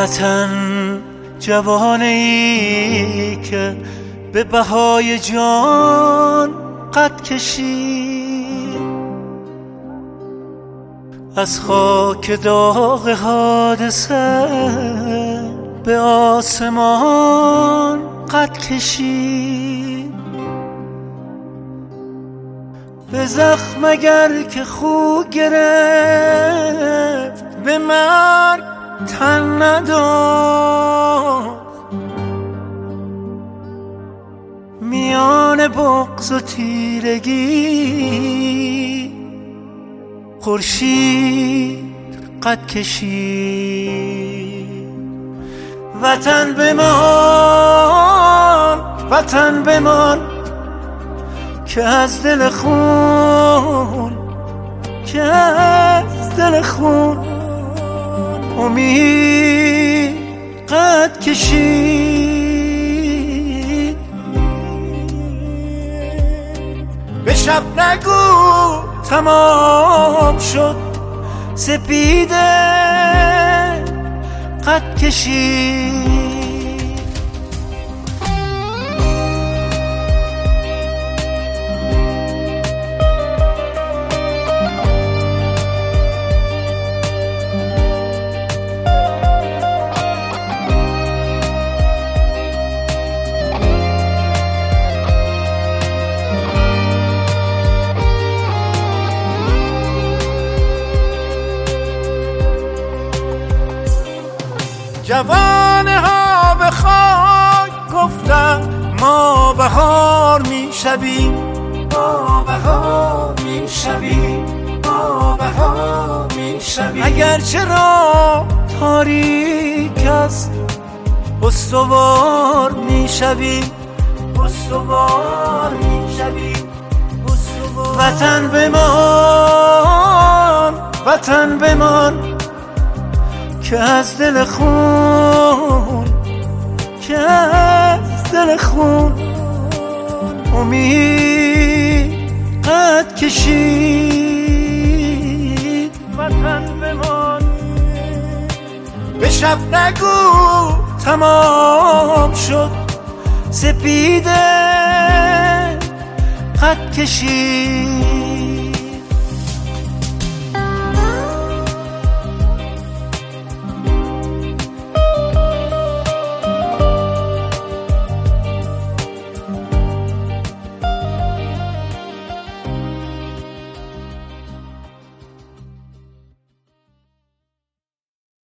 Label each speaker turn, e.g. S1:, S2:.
S1: وطن جوانه ای که به بهای جان قد کشید، از خاک داغ حادثه به آسمان قد کشید. به زخم اگر که خو گرفت به مرگ تن نداد، میان بغض و تیرگی خورشید قد کشید. وطن بمان، وطن بمان که از دل خون، که از دل خون امید قد کشید. به شب نگو تمام شد، سپیده قد کشید. جوانه ها به خاک گفتن ما بهار می شویم، ما بهار می شویم، ما بهار می شویم. اگر چرا تاریک است استوار می شویم، استوار می شویم. وطن بمان، وطن بمان که از دل خون، که از دل خون امید قد کشید. وطن بمان، به شب نگو تمام شد، سپیده قد کشید.